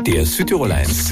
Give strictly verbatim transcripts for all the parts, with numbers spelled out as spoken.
Der Südtirol eins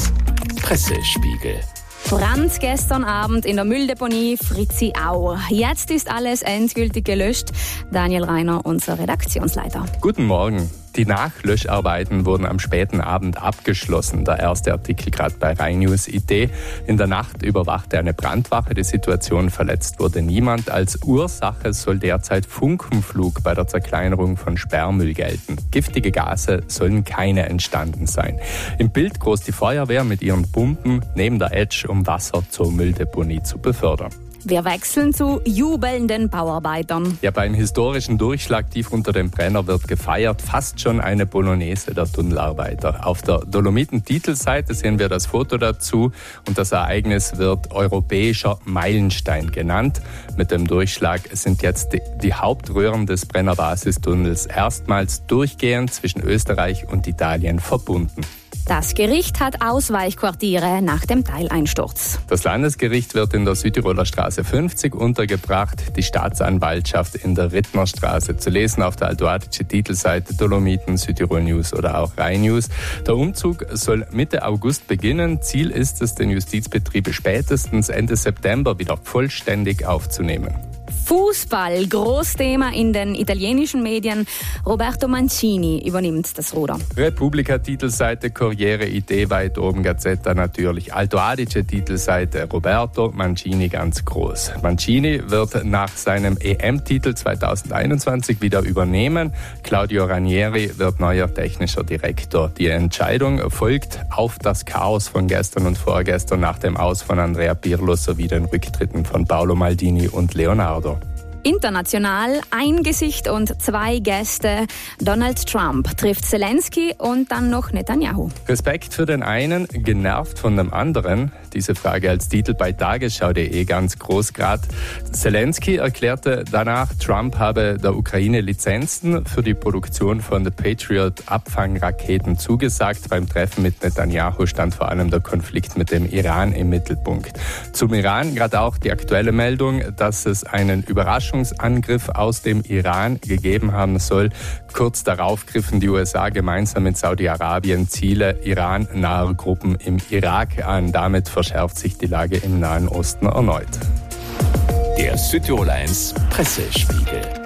Pressespiegel. Brand gestern Abend in der Mülldeponie Fritziau. Jetzt ist alles endgültig gelöscht. Daniel Reiner, unser Redaktionsleiter. Guten Morgen. Die Nachlöscharbeiten wurden am späten Abend abgeschlossen. Der erste Artikel gerade bei RheinNews punkt it. In der Nacht überwachte eine Brandwache die Situation. Verletzt wurde niemand. Als Ursache soll derzeit Funkenflug bei der Zerkleinerung von Sperrmüll gelten. Giftige Gase sollen keine entstanden sein. Im Bild groß die Feuerwehr mit ihren Pumpen neben der Etsch, um Wasser zur Mülldeponie zu befördern. Wir wechseln zu jubelnden Bauarbeitern. Ja, beim historischen Durchschlag tief unter dem Brenner wird gefeiert. Fast schon eine Bolognese der Tunnelarbeiter. Auf der Dolomiten-Titelseite sehen wir das Foto dazu. Und das Ereignis wird europäischer Meilenstein genannt. Mit dem Durchschlag sind jetzt die, die Hauptröhren des Brenner-Basistunnels erstmals durchgehend zwischen Österreich und Italien verbunden. Das Gericht hat Ausweichquartiere nach dem Teileinsturz. Das Landesgericht wird in der Südtiroler Straße fünfzig untergebracht, die Staatsanwaltschaft in der Rittnerstraße. Zu lesen auf der altoadische Titelseite Dolomiten, Südtirol News oder auch RheinNews. Der Umzug soll Mitte August beginnen. Ziel ist es, den Justizbetrieb spätestens Ende September wieder vollständig aufzunehmen. Fußball, Großthema in den italienischen Medien. Roberto Mancini übernimmt das Ruder. Repubblica Titelseite, Corriere Idee weit oben, Gazzetta natürlich. Alto Adige Titelseite, Roberto Mancini ganz groß. Mancini wird nach seinem E M-Titel zwanzig einundzwanzig wieder übernehmen. Claudio Ranieri wird neuer technischer Direktor. Die Entscheidung folgt auf das Chaos von gestern und vorgestern nach dem Aus von Andrea Pirlo sowie den Rücktritten von Paolo Maldini und Leonardo. International ein Gesicht und zwei Gäste. Donald Trump trifft Zelensky und dann noch Netanyahu. Respekt für den einen, genervt von dem anderen. Diese Frage als Titel bei tagesschau punkt de ganz groß grad. Zelensky erklärte danach, Trump habe der Ukraine Lizenzen für die Produktion von The Patriot-Abfangraketen zugesagt. Beim Treffen mit Netanyahu stand vor allem der Konflikt mit dem Iran im Mittelpunkt. Zum Iran gerade auch die aktuelle Meldung, dass es einen Überraschungsangriff aus dem Iran gegeben haben soll. Kurz darauf griffen die U S A gemeinsam mit Saudi-Arabien Ziele Iran-naher Gruppen im Irak an. Damit verschärft sich die Lage im Nahen Osten erneut. Der Südtirol eins Pressespiegel.